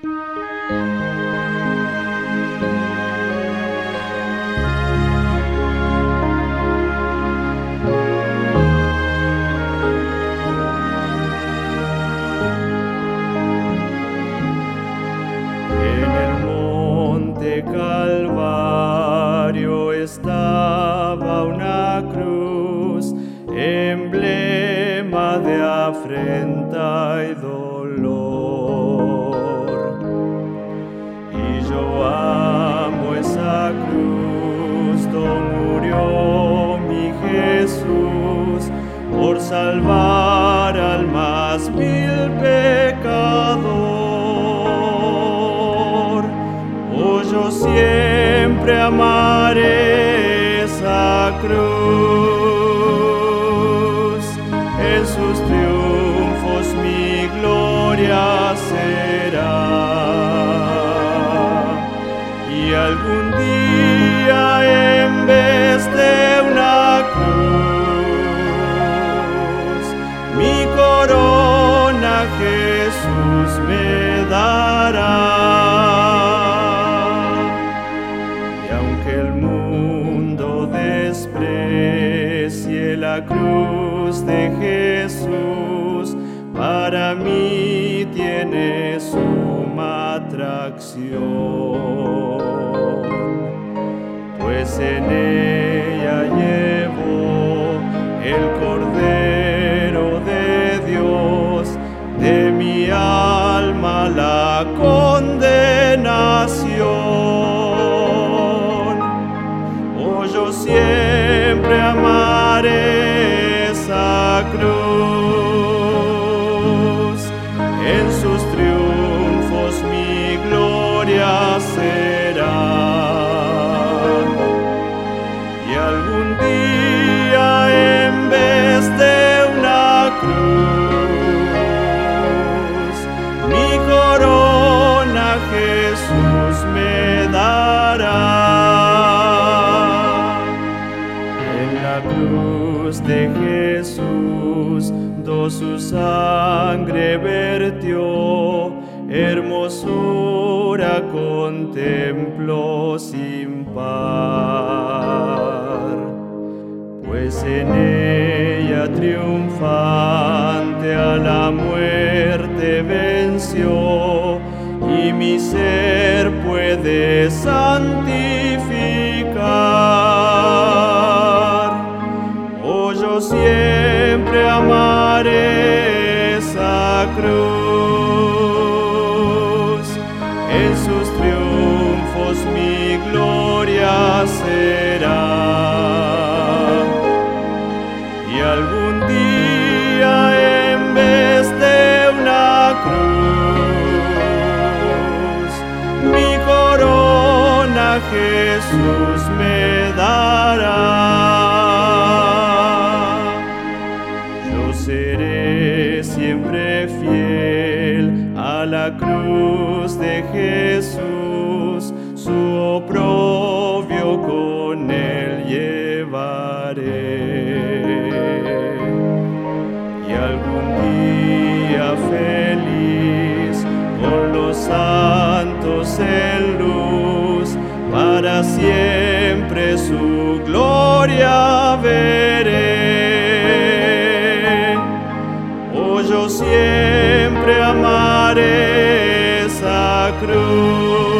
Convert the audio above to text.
Calvario estaba una cruz, emblema de afrenta y dolor. Y yo amo esa cruz donde murió mi Jesús por salvar al más vil pecador. Yo siempre amaré esa cruz, en sus triunfos mi gloria será. Y algún día en vez de una cruz, mi corona Jesús me dará. Desprecie la cruz de Jesús, para mí tiene suma atracción, pues en ella llevo el Cordero de Dios, de mi alma la condenación. Yo siempre amaré esa cruz, en sus triunfos mi gloria será. Y algún día en vez de una cruz, mi corona Jesús me dará. La cruz de Jesús, su sangre vertió, hermosura contemplo sin par, pues en ella triunfante a la muerte venció, y mi ser puede santificar. Yo siempre amaré esa cruz, en sus triunfos mi gloria será. Y algún día en vez de una cruz, mi corona Jesús me dará. Seré siempre fiel a la cruz de Jesús, su oprobio con él llevaré. Y algún día feliz con los santos en luz, para siempre su gloria veré. Yo siempre amaré esa cruz.